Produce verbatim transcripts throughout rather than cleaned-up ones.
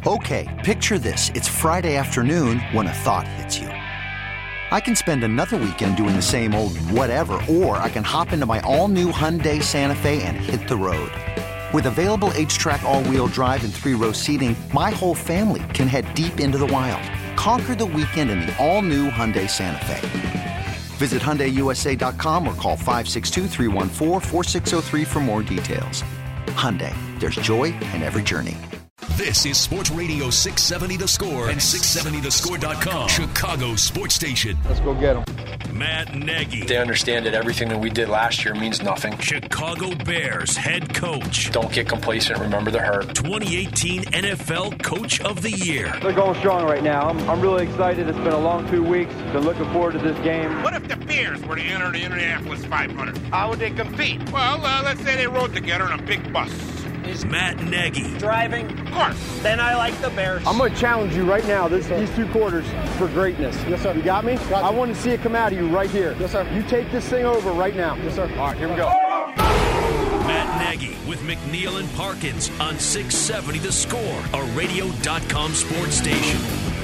Okay, picture this. It's Friday afternoon when a thought hits you. I can spend another weekend doing the same old whatever, or I can hop into my all-new Hyundai Santa Fe and hit the road. With available H-Track all-wheel drive and three-row seating, my whole family can head deep into the wild. Conquer the weekend in the all-new Hyundai Santa Fe. Visit Hyundai U S A dot com or call five six two, three one four, four six zero three for more details. Hyundai, there's joy in every journey. This is Sports Radio six seventy The Score and six seventy the score dot com, Chicago sports station. Let's go get them. Matt Nagy. They understand that everything that we did last year means nothing. Chicago Bears head coach. Don't get complacent. Remember the hurt. twenty eighteen N F L Coach of the Year. They're going strong right now. I'm, I'm really excited. It's been a long two weeks. Been looking forward to this game. What if the Bears were to enter the Indianapolis five hundred? How would they compete? Well, uh, let's say they rode together in a big bus. Is Matt Nagy. Driving? Of course. Then I like the Bears. I'm going to challenge you right now, this, these two quarters, for greatness. Yes, sir. You got me? Got I want to see it come out of you right here. Yes, sir. You take this thing over right now. Yes, sir. All right, here we go. Matt Nagy with McNeil and Parkins on six seventy The Score, a radio dot com sports station.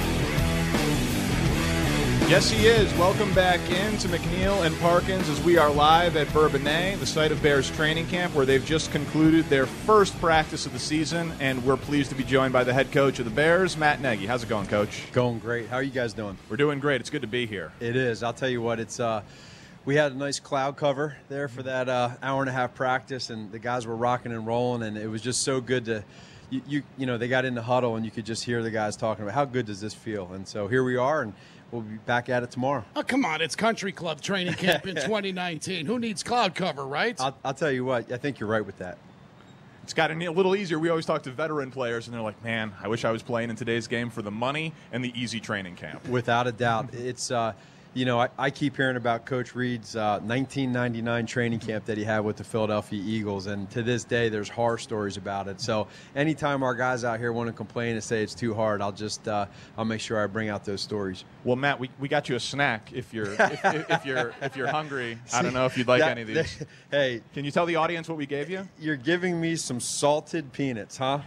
Yes, he is. Welcome back in to McNeil and Parkins as we are live at Bourbonnais, the site of Bears training camp, where they've just concluded their first practice of the season, and we're pleased to be joined by the head coach of the Bears, Matt Nagy. How's it going, Coach? Going great. How are you guys doing? We're doing great. It's good to be here. It is. I'll tell you what, it's uh, we had a nice cloud cover there for that uh, hour and a half practice, and the guys were rocking and rolling, and it was just so good to you, you, you know, they got in the huddle, and you could just hear the guys talking about how good does this feel, and so here we are, and we'll be back at it tomorrow. Oh, come on. It's Country Club training camp in twenty nineteen. Who needs cloud cover, right? I'll, I'll tell you what. I think you're right with that. It's gotten a little easier. We always talk to veteran players, and they're like, man, I wish I was playing in today's game for the money and the easy training camp. Without a doubt. It's, uh, you know, I, I keep hearing about Coach Reed's uh, nineteen ninety-nine training camp that he had with the Philadelphia Eagles, and to this day there's horror stories about it. So anytime our guys out here want to complain and say it's too hard, I'll just uh, I'll make sure I bring out those stories. Well, Matt, we, we got you a snack if you're if, if, if you're if you're hungry. I don't know if you'd like that, any of these. That, hey, can you tell the audience what we gave you? You're giving me some salted peanuts, huh?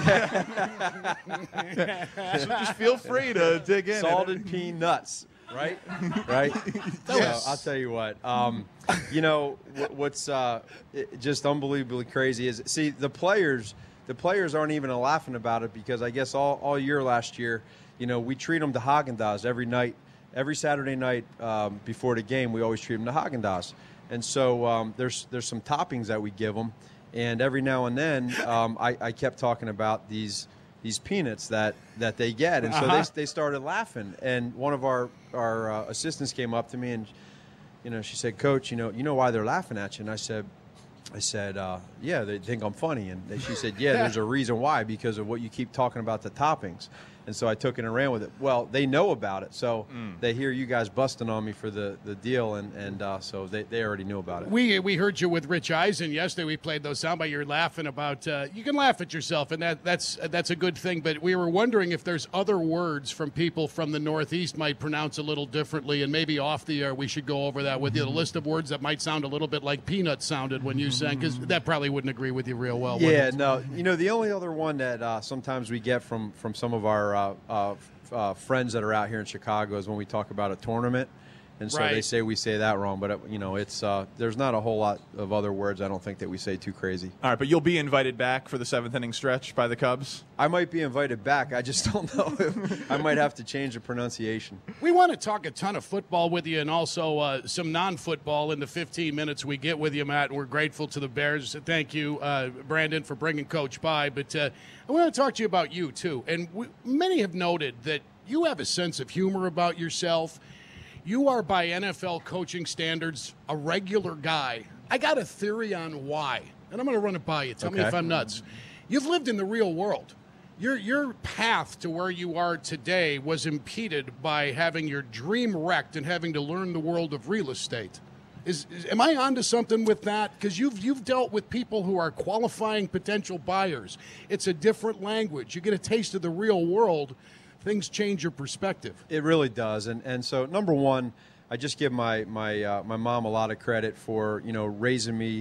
So just feel free to dig in. Salted peanuts. Right, right. Yes. So I'll tell you what. Um, you know what's uh, just unbelievably crazy is see the players. The players aren't even laughing about it because I guess all, all year last year, you know, we treat them to Haagen-Dazs every night, every Saturday night um, before the game. We always treat them to Haagen-Dazs, and so um, there's there's some toppings that we give them, and every now and then um, I, I kept talking about these. these peanuts that, that they get. And so uh-huh. they, they started laughing. And one of our, our uh, assistants came up to me and, you know, she said, Coach, you know, you know why they're laughing at you? And I said, I said, uh, yeah, they think I'm funny. And she said, yeah, there's a reason why, because of what you keep talking about the toppings. And so I took it and ran with it. Well, they know about it, so mm. they hear you guys busting on me for the, the deal, and, and uh, so they, they already knew about it. We we heard you with Rich Eisen yesterday. We played those soundbites. You're laughing about uh, – you can laugh at yourself, and that that's that's a good thing. But we were wondering if there's other words from people from the Northeast might pronounce a little differently, and maybe off the air we should go over that with you. The list of words that might sound a little bit like peanuts sounded when you sang, because that probably wouldn't agree with you real well. Yeah, no. You know, the only other one that uh, sometimes we get from, from some of our uh, uh, uh, friends that are out here in Chicago is when we talk about a tournament. And so right. they say we say that wrong, but it, you know, it's uh, there's not a whole lot of other words I don't think that we say too crazy. All right, but you'll be invited back for the seventh inning stretch by the Cubs? I might be invited back. I just don't know. If I might have to change the pronunciation. We want to talk a ton of football with you and also uh, some non-football in the fifteen minutes we get with you, Matt. And we're grateful to the Bears. Thank you, uh, Brandon, for bringing Coach by. But uh, I want to talk to you about you, too. And we, many have noted that you have a sense of humor about yourself. You are, by N F L coaching standards, a regular guy. I got a theory on why, and I'm going to run it by you. Tell okay. me if I'm nuts. You've lived in the real world. Your your path to where you are today was impeded by having your dream wrecked and having to learn the world of real estate. Is, is am I onto something with that? Because you've you've dealt with people who are qualifying potential buyers. It's a different language. You get a taste of the real world. Things change your perspective. It really does, and and so number one, I just give my my uh, my mom a lot of credit for you know raising me the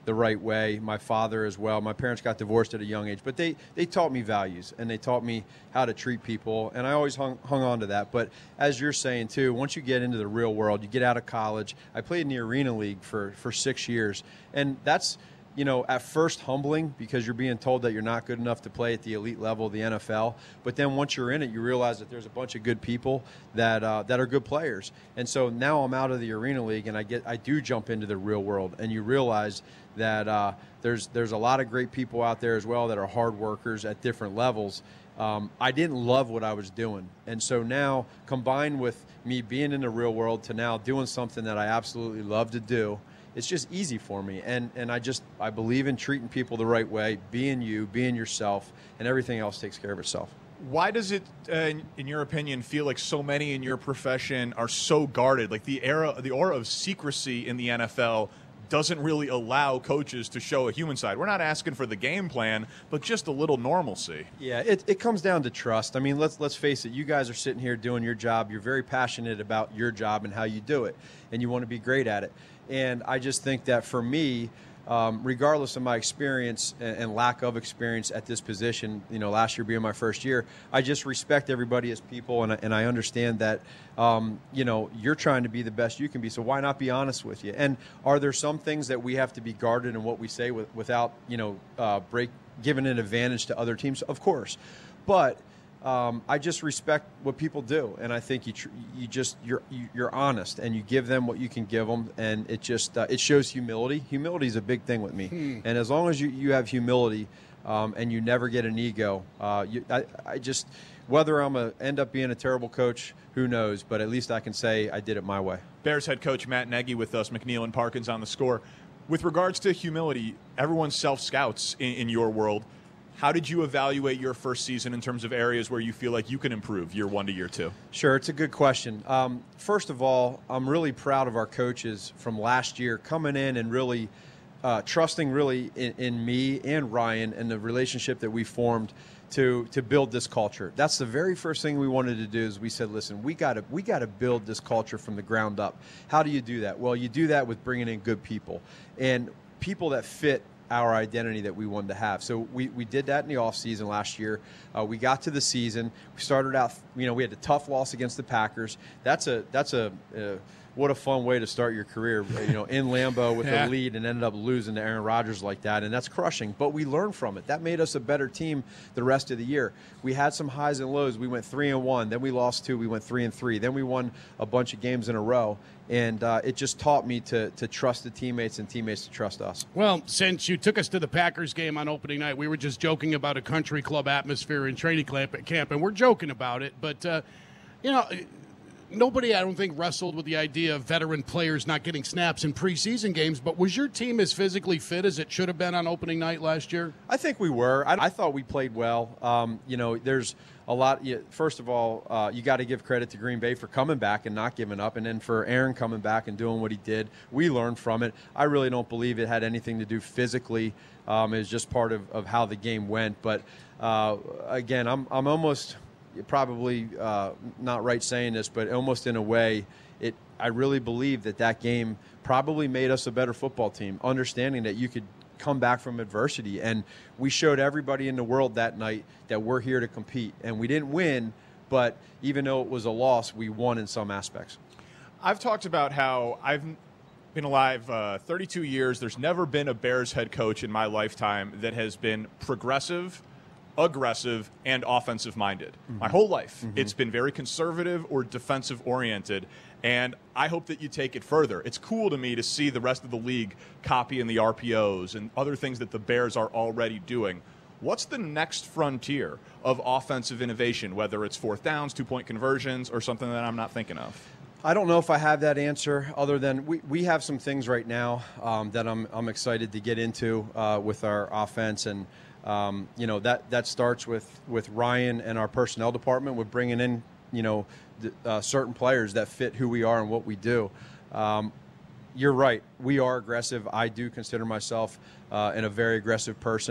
the right way. My father as well. My parents got divorced at a young age, but they, they taught me values, and they taught me how to treat people, and I always hung, hung on to that. But as you're saying, too, once you get into the real world, you get out of college. I played in the Arena League for, for six years, and that's – you know, at first humbling because you're being told that you're not good enough to play at the elite level of the N F L. But then once you're in it, you realize that there's a bunch of good people that uh, that are good players. And so now I'm out of the Arena League, and I get I do jump into the real world, and you realize that uh, there's there's a lot of great people out there as well that are hard workers at different levels. Um, I didn't love what I was doing. And so now, combined with me being in the real world to now doing something that I absolutely love to do, it's just easy for me. And, and I just, I believe in treating people the right way, being you, being yourself, and everything else takes care of itself. Why does it, uh, in, in your opinion, feel like so many in your profession are so guarded? Like the era, the aura of secrecy in the N F L doesn't really allow coaches to show a human side. We're not asking for the game plan, but just a little normalcy. Yeah, it, it comes down to trust. I mean, let's let's face it. You guys are sitting here doing your job. You're very passionate about your job and how you do it, and you want to be great at it. And I just think that for me, um, regardless of my experience and, and lack of experience at this position, you know, last year being my first year, I just respect everybody as people, and I, and I understand that, um, you know, you're trying to be the best you can be, so why not be honest with you? And are there some things that we have to be guarded in what we say with, without, you know, uh, break giving an advantage to other teams? Of course. But Um, I just respect what people do, and I think you tr- you just you're you're honest, and you give them what you can give them, and it just uh, it shows humility. Humility is a big thing with me, hmm. and as long as you, you have humility, um, and you never get an ego, uh, you, I, I just whether I'm a end up being a terrible coach, who knows? But at least I can say I did it my way. Bears head coach Matt Nagy with us, McNeil and Parkins on The Score. With regards to humility, everyone self-scouts in, in your world. How did you evaluate your first season in terms of areas where you feel like you can improve year one to year two? Sure, it's a good question. Um, first of all, I'm really proud of our coaches from last year coming in and really uh, trusting really in, in me and Ryan and the relationship that we formed to to build this culture. That's the very first thing we wanted to do is we said, listen, we got to we got to build this culture from the ground up. How do you do that? Well, you do that with bringing in good people and people that fit our identity that we wanted to have. So we, we did that in the offseason last year. Uh, we got to the season. We started out, you know, we had a tough loss against the Packers. That's a, that's a, uh, what a fun way to start your career, you know, in Lambeau with yeah. a lead and ended up losing to Aaron Rodgers like that. And that's crushing, but we learned from it. That made us a better team the rest of the year. We had some highs and lows. We went three and one, then we lost two, we went three and three. Then we won a bunch of games in a row. And uh, it just taught me to to trust the teammates and teammates to trust us. Well, since you took us to the Packers game on opening night, we were just joking about a country club atmosphere in training camp, and we're joking about it. But, uh, you know, nobody, I don't think, wrestled with the idea of veteran players not getting snaps in preseason games. But was your team as physically fit as it should have been on opening night last year? I think we were. I, I thought we played well. Um, you know, there's a lot. You, first of all, uh, you got to give credit to Green Bay for coming back and not giving up, and then for Aaron coming back and doing what he did. We learned from it. I really don't believe it had anything to do physically. Um, it was just part of, of how the game went. But uh, again, I'm I'm almost probably uh, not right saying this, but almost in a way, it. I really believe that that game probably made us a better football team, understanding that you could come back from adversity, and we showed everybody in the world that night that we're here to compete, and we didn't win, but even though it was a loss, we won in some aspects. I've talked about how I've been alive uh, thirty-two years. There's never been a Bears head coach in my lifetime that has been progressive, aggressive, and offensive minded. Mm-hmm. My whole life, mm-hmm. It's been very conservative or defensive oriented. And I hope that you take it further. It's cool to me to see the rest of the league copying the R P Os and other things that the Bears are already doing. What's the next frontier of offensive innovation, whether it's fourth downs, two-point conversions, or something that I'm not thinking of? I don't know if I have that answer other than we, we have some things right now um, that I'm, I'm excited to get into uh, with our offense. And, um, you know, that, that starts with, with Ryan and our personnel department with bringing in, you know, Uh, certain players that fit who we are and what we do. Um, you're right. We are aggressive. I do consider myself uh, an, a very aggressive person.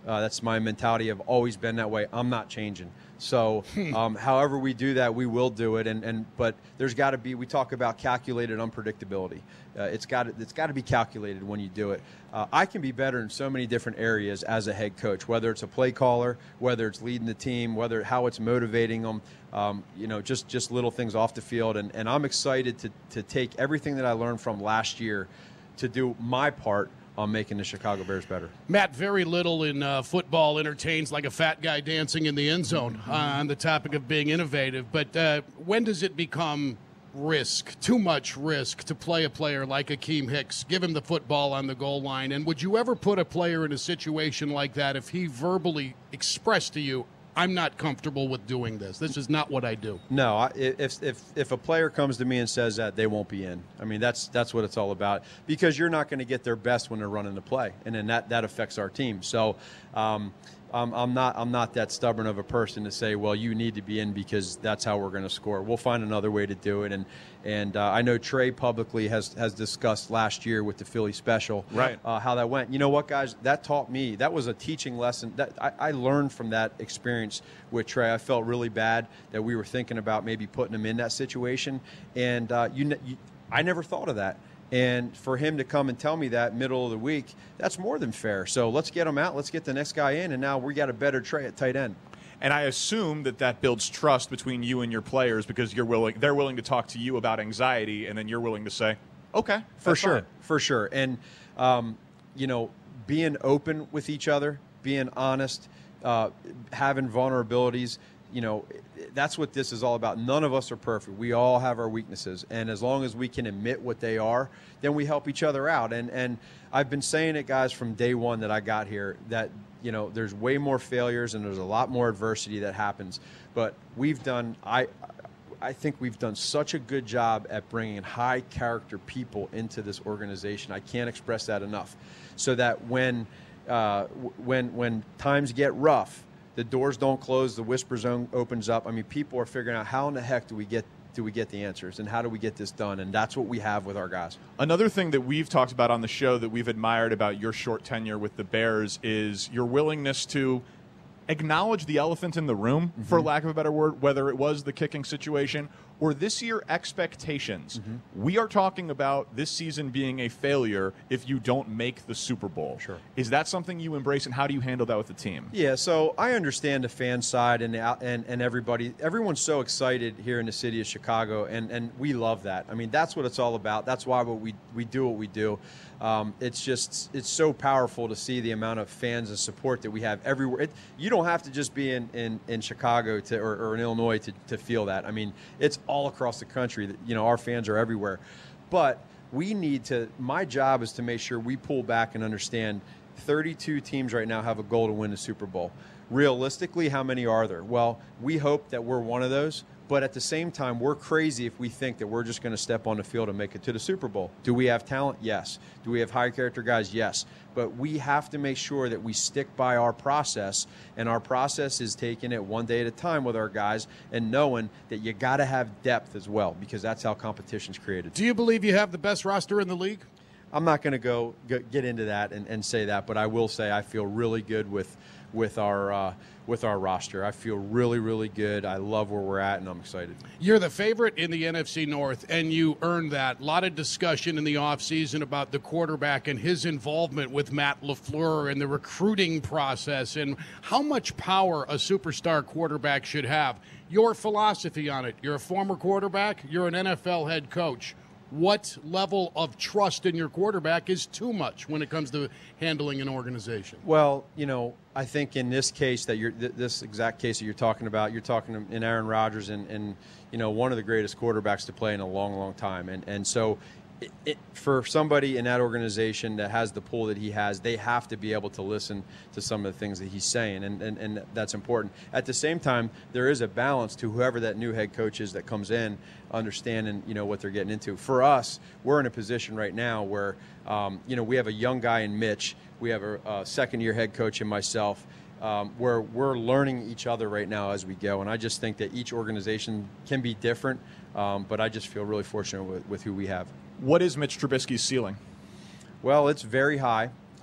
Uh, that's my mentality. I've always been that way. I'm not changing. So, um, however we do that, we will do it. And, and but there's got to be. We talk about calculated unpredictability. Uh, it's got it's got to be calculated when you do it. Uh, I can be better in so many different areas as a head coach, whether it's a play caller, whether it's leading the team, whether how it's motivating them. Um, you know, just just little things off the field. And, and I'm excited to to take everything that I learned from last year to do my part on making the Chicago Bears better. Matt, very little in uh, football entertains like a fat guy dancing in the end zone uh, on the topic of being innovative. But uh, when does it become risk, too much risk, to play a player like Akeem Hicks, give him the football on the goal line? And would you ever put a player in a situation like that if he verbally expressed to you, I'm not comfortable with doing this. This is not what I do. No, I, if if if a player comes to me and says that, they won't be in. I mean, that's that's what it's all about, because you're not going to get their best when they're running the play, and then that, that affects our team. So um, I'm, I'm not I'm not that stubborn of a person to say, well, you need to be in because that's how we're going to score. We'll find another way to do it. And and uh, I know Trey publicly has has discussed last year with the Philly special, right, uh, how that went. You know what, guys? That taught me. That was a teaching lesson. That I, I learned from that experience with Trey. I felt really bad that we were thinking about maybe putting him in that situation, and uh, you, you, I never thought of that. And for him to come and tell me that middle of the week, that's more than fair. So let's get him out. Let's get the next guy in, and now we got a better Trey at tight end. And I assume that that builds trust between you and your players, because you're willing, they're willing to talk to you about anxiety, and then you're willing to say, okay, for sure, fine. for sure. And um, you know, being open with each other, being honest, uh, having vulnerabilities. You know, that's what this is all about. None of us are perfect. We all have our weaknesses. And as long as we can admit what they are, then we help each other out. And and I've been saying it, guys, from day one that I got here, that, you know, there's way more failures and there's a lot more adversity that happens. But we've done, I, I think we've done such a good job at bringing high character people into this organization. I can't express that enough. So that when, uh, when, when times get rough, the doors don't close, the whisper zone opens up. I mean, people are figuring out, how in the heck do we get do we get the answers, and how do we get this done? And that's what we have with our guys. Another thing that we've talked about on the show that we've admired about your short tenure with the Bears is your willingness to acknowledge the elephant in the room, mm-hmm. for lack of a better word, whether it was the kicking situation or this year expectations. Mm-hmm. We are talking about this season being a failure if you don't make the Super Bowl. Sure. Is that something you embrace, and how do you handle that with the team? Yeah, so I understand the fan side and and, and everybody. Everyone's so excited here in the city of Chicago, and, and we love that. I mean, that's what it's all about. That's why what we, we do what we do. Um, it's just, it's so powerful to see the amount of fans and support that we have everywhere. It, you don't have to just be in, in, in Chicago to, or, or in Illinois to, to feel that. I mean, it's all across the country. You know, our fans are everywhere. But we need to, my job is to make sure we pull back and understand thirty-two teams right now have a goal to win the Super Bowl. Realistically, how many are there? Well, we hope that we're one of those. But at the same time, we're crazy if we think that we're just going to step on the field and make it to the Super Bowl. Do we have talent? Yes. Do we have high character guys? Yes. But we have to make sure that we stick by our process, and our process is taking it one day at a time with our guys and knowing that you got to have depth as well, because that's how competition's created. Do you believe you have the best roster in the league? I'm not going to go get into that and, and say that, but I will say I feel really good with with our uh, with our roster. I feel really, really good. I love where we're at, and I'm excited. You're the favorite in the N F C North, and you earned that. A lot of discussion in the offseason about the quarterback and his involvement with Matt LaFleur and the recruiting process and how much power a superstar quarterback should have. Your philosophy on it. You're a former quarterback. You're an N F L head coach. What level of trust in your quarterback is too much when it comes to handling an organization? Well, you know, I think in this case that you're th- this exact case that you're talking about, you're talking in Aaron Rodgers and, and you know, one of the greatest quarterbacks to play in a long, long time. And and so it, it, for somebody in that organization that has the pull that he has, they have to be able to listen to some of the things that he's saying, and, and, and that's important. At the same time, there is a balance to whoever that new head coach is that comes in, understanding, you know, what they're getting into. For us, we're in a position right now where, um, you know, we have a young guy in Mitch. We have a, a second-year head coach in myself, um, where we're learning each other right now as we go. And I just think that each organization can be different, um, but I just feel really fortunate with, with who we have. What is Mitch Trubisky's ceiling? Well, it's very high.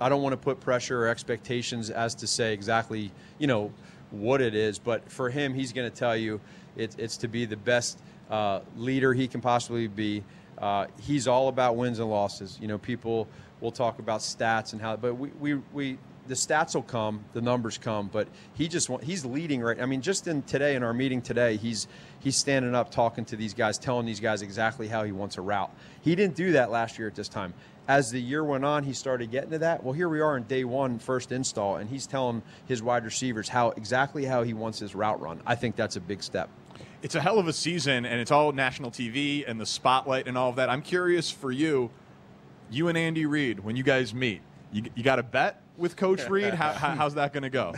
I don't want to put pressure or expectations as to say exactly, you know, what it is. But for him, he's going to tell you it, it's to be the best uh, leader he can possibly be. Uh, he's all about wins and losses. You know, people will talk about stats and how, but we, we, we the stats will come, the numbers come, but he just want, he's leading right. I mean, just in today in our meeting today, he's he's standing up talking to these guys, telling these guys exactly how he wants a route. He didn't do that last year at this time. As the year went on, he started getting to that. Well, here we are in day one, first install, and he's telling his wide receivers how exactly how he wants his route run. I think that's a big step. It's a hell of a season, and it's all national T V and the spotlight and all of that. I'm curious for you, you and Andy Reid, when you guys meet, you, you got a bet with Coach Reid? How, how, how's that going to go?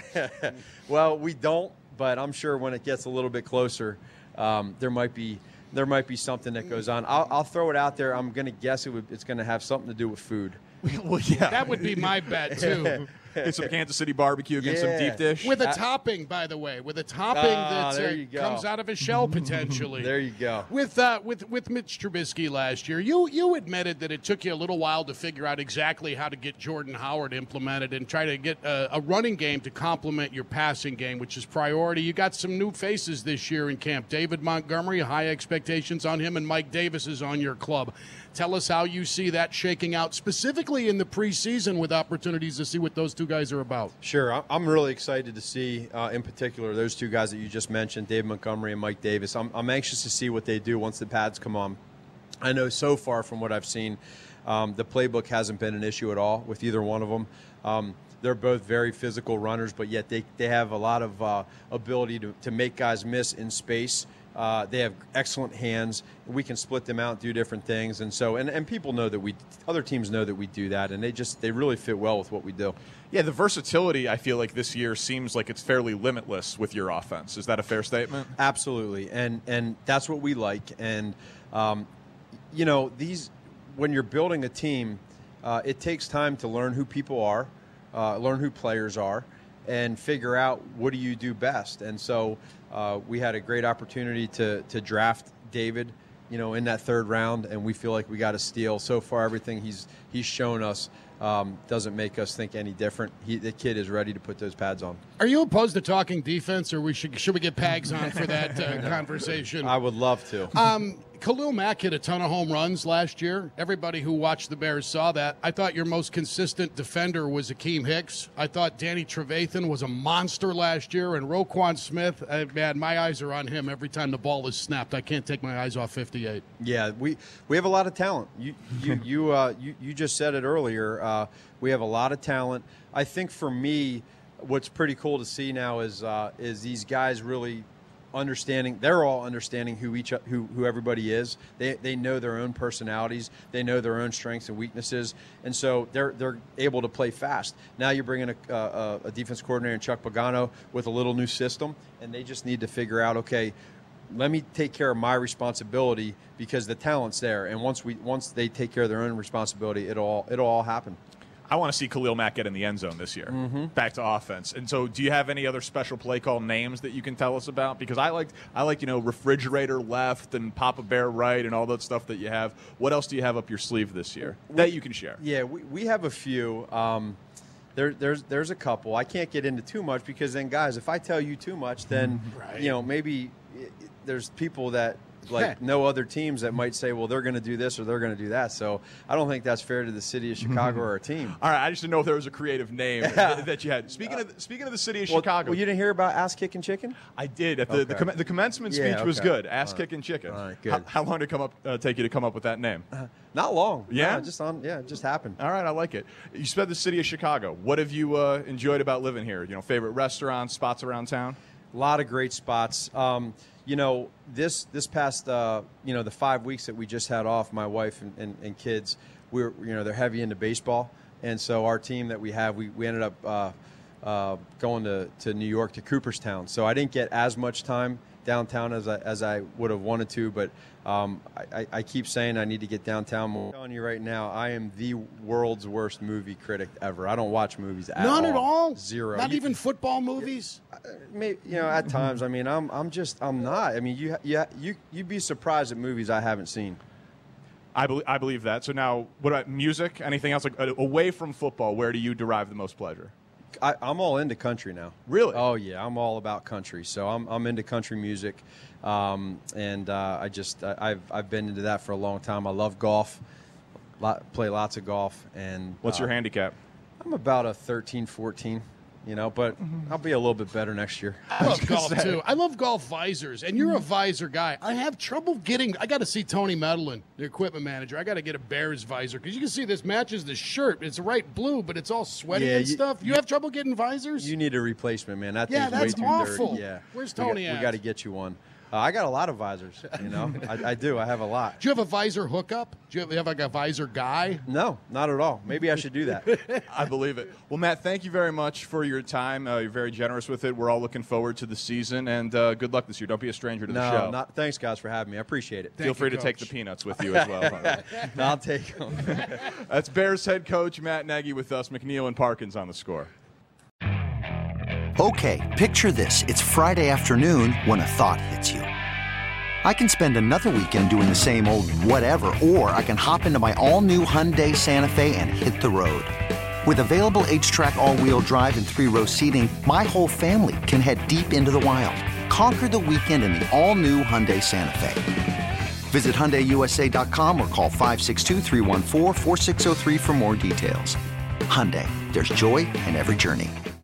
Well, we don't, but I'm sure when it gets a little bit closer, um, there might be there might be something that goes on. I'll, I'll throw it out there. I'm going to guess it would, it's going to have something to do with food. Well, yeah. That would be my bet, too. Get some Kansas City barbecue, get yeah. some deep dish. With a topping, by the way, with a topping ah, that uh, comes out of a shell, potentially. There you go. With uh, with with Mitch Trubisky last year, you you admitted that it took you a little while to figure out exactly how to get Jordan Howard implemented and try to get a, a running game to complement your passing game, which is priority. You got some new faces this year in camp. David Montgomery, high expectations on him, and Mike Davis is on your club. Tell us how you see that shaking out, specifically in the preseason with opportunities to see what those two guys are about. Sure. I'm really excited to see, uh, in particular, those two guys that you just mentioned, Dave Montgomery and Mike Davis. I'm, I'm anxious to see what they do once the pads come on. I know so far from what I've seen, um, the playbook hasn't been an issue at all with either one of them. Um, they're both very physical runners, but yet they, they have a lot of uh, ability to, to make guys miss in space. Uh, they have excellent hands. We can split them out and do different things. And so, and, and people know that we, other teams know that we do that, and they just, they really fit well with what we do. Yeah, the versatility, I feel like this year seems like it's fairly limitless with your offense. Is that a fair statement? Absolutely. And, and that's what we like. And, um, you know, these, when you're building a team, uh, it takes time to learn who people are, uh, learn who players are, and figure out what do you do best. And so uh, we had a great opportunity to to draft David, you know, in that third round, and we feel like we got a steal. So far, everything he's he's shown us um, doesn't make us think any different. He, the kid is ready to put those pads on. Are you opposed to talking defense, or we should should we get Pags on for that uh, conversation? I would love to. Um, Khalil Mack hit a ton of home runs last year. Everybody who watched the Bears saw that. I thought your most consistent defender was Akeem Hicks. I thought Danny Trevathan was a monster last year. And Roquan Smith, uh, man, my eyes are on him every time the ball is snapped. I can't take my eyes off fifty-eight. Yeah, we, we have a lot of talent. You you you, uh, you, you just said it earlier. Uh, we have a lot of talent. I think for me, what's pretty cool to see now is uh, is these guys really understanding, they're all understanding who each who who everybody is. They they know their own personalities, they know their own strengths and weaknesses, and so they're they're able to play fast. Now you're bringing a, a, a defense coordinator in Chuck Pagano with a little new system, and they just need to figure out, okay, let me take care of my responsibility because the talent's there, and once we once they take care of their own responsibility, it'll all it'll all happen. I want to see Khalil Mack get in the end zone this year, mm-hmm. back to offense. And so do you have any other special play call names that you can tell us about? Because I like, I like you know, refrigerator left and Papa Bear right and all that stuff that you have. What else do you have up your sleeve this year that you can share? Yeah, we, we have a few. Um, there, there's there's a couple. I can't get into too much because then, guys, if I tell you too much, then, right. you know, maybe it, there's people that – like no other teams that might say, well, they're going to do this or they're going to do that. So I don't think that's fair to the city of Chicago or our team. All right, I just didn't know if there was a creative name that, that you had. Speaking of speaking of the city of well, Chicago, well, you didn't hear about Ass Kicking Chicken? I did. At the okay. the, com- the commencement speech yeah, okay. was good. Ass right. Kicking Chicken. All right, good. How, how long did it come up uh, take you to come up with that name? Uh, not long. Yeah, no, just on. Yeah, it just happened. All right, I like it. You spent the city of Chicago. What have you uh, enjoyed about living here? You know, favorite restaurants, spots around town? A lot of great spots. Um, You know, this this past, uh, you know, the five weeks that we just had off, my wife and, and, and kids, we were, you know, they're heavy into baseball. And so our team that we have, we, we ended up uh, uh, going to, to New York, to Cooperstown. So I didn't get as much time downtown as I, as I would have wanted to, but um, I, I keep saying I need to get downtown more. I'm telling you right now, I am the world's worst movie critic ever. I don't watch movies at all. None at all? Zero. Not you, even football movies? Maybe, you know, at times. I mean, I'm I'm just I'm not. I mean, you you you you'd be surprised at movies I haven't seen. I, be- I believe that. So now, what about music? Anything else? Like, uh, away from football, where do you derive the most pleasure? I, I'm all into country now. Really? Oh yeah, I'm all about country. So I'm I'm into country music, um, and uh, I just I, I've I've been into that for a long time. I love golf, lot, play lots of golf, and what's uh, your handicap? I'm about a thirteen, fourteen. You know, but I'll be a little bit better next year. I love golf, too. I love golf visors, and you're a visor guy. I have trouble getting – I got to see Tony Medlin, the equipment manager. I got to get a Bears visor because you can see this matches the shirt. It's right blue, but it's all sweaty yeah, and you, stuff. You, you have trouble getting visors? You need a replacement, man. That yeah, thing's that's way too awful. dirty. Yeah. Where's we Tony got, at? We got to get you one. Uh, I got a lot of visors, you know. I, I do. I have a lot. Do you have a visor hookup? Do you have, you have like a visor guy? No, not at all. Maybe I should do that. I believe it. Well, Matt, thank you very much for your time. Uh, you're very generous with it. We're all looking forward to the season, and uh, good luck this year. Don't be a stranger to no, the show. Not, thanks, guys, for having me. I appreciate it. Feel Thank free you, to take Coach. the peanuts with you as well. no, I'll take them. That's Bears head coach Matt Nagy with us. McNeil and Parkins on the score. Okay, picture this. It's Friday afternoon when a thought hits you. I can spend another weekend doing the same old whatever, or I can hop into my all-new Hyundai Santa Fe and hit the road. With available H-Track all-wheel drive and three-row seating, my whole family can head deep into the wild. Conquer the weekend in the all-new Hyundai Santa Fe. Visit Hyundai U S A dot com or call five six two, three one four, four six zero three for more details. Hyundai, there's joy in every journey.